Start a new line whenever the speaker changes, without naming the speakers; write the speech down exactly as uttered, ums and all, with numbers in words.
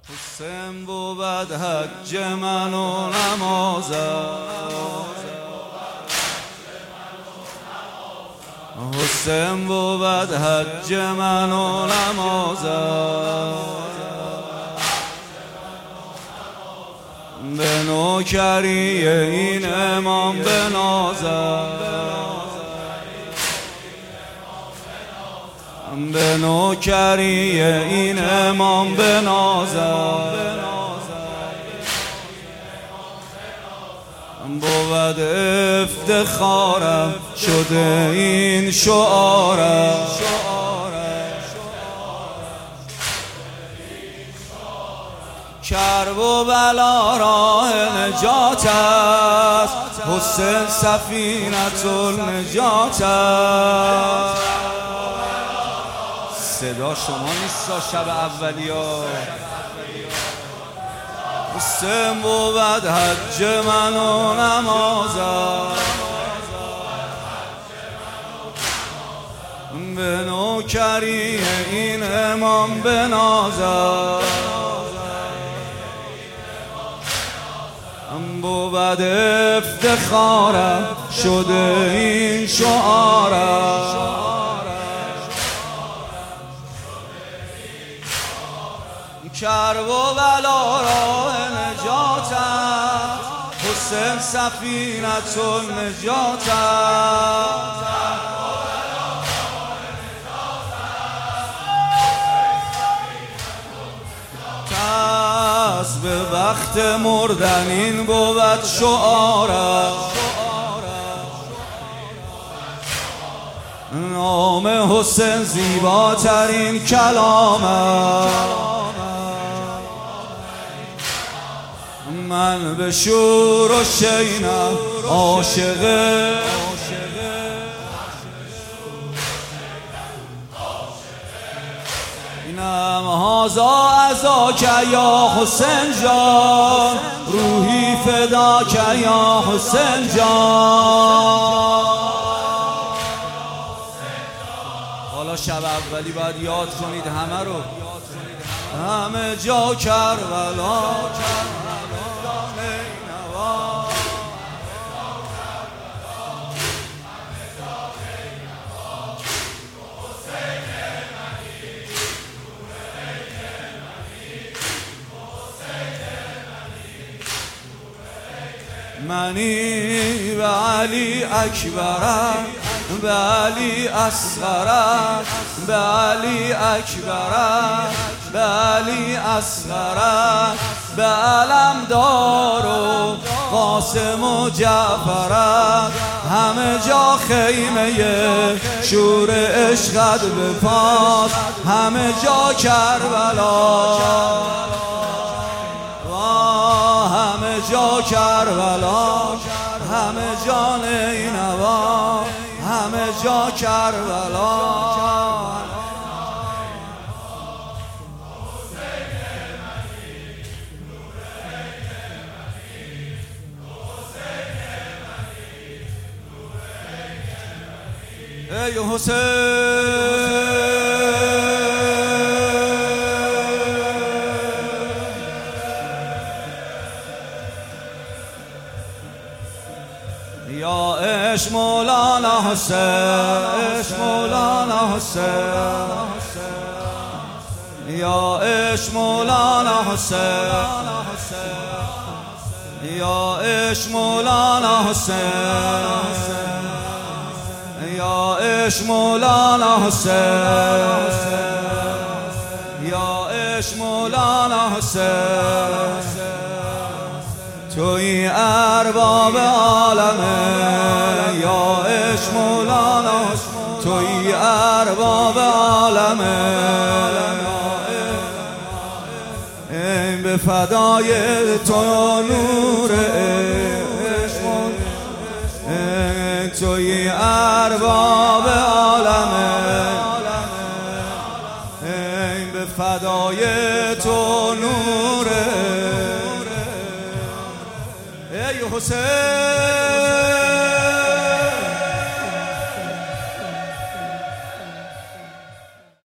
حسین بود حج من و نمازم، حسین بود حج من و نمازم، به نوکری این امام بنازم، به نوکری این امام بنازم، بود افتخارم شده این شعارم، کرب و بلا راه نجات است، حسین سفینة النجات است. صدا شما نیستا شب اولیا. حسین بود حج من و نمازم، به نوکری این امام بنازم، بود افتخارم شده این شعارم، کرب و بلا راه نجات است، حسین سفینة النجات است. پس به وقت مردن این بود شعارم، نام حسین زیباترین کلام است. من به شور و شینم عاشقه، اینم هازا ازاک یا حسین جان، روحی فداک یا حسین جان. حالا شب اولی باید یاد کنید همه رو، همه جا کربلا، منی به علی اکبرم، به علی اصغرم، به علی اکبرم، به علی اصغرم، به علمدار و قاسم و جعفرم، همه جا خیمه شور عشقت بپاس، همه جا کربلا، همه جا کربلا، همه جا نینوا، همه جا کربلا. ای حسین یا عشق مولانا حسین، عشق مولانا حسین، یا عشق مولانا حسین، یا عشق مولانا حسین، یا عشق مولانا حسین، یا عشق مولانا حسین. توی ارباب عالمه یا عشق مولانا، توی ارباب عالمه، ای به فدای تو نور عشق، توی ارباب عالمه، ای به فدای تو نور. ای حسین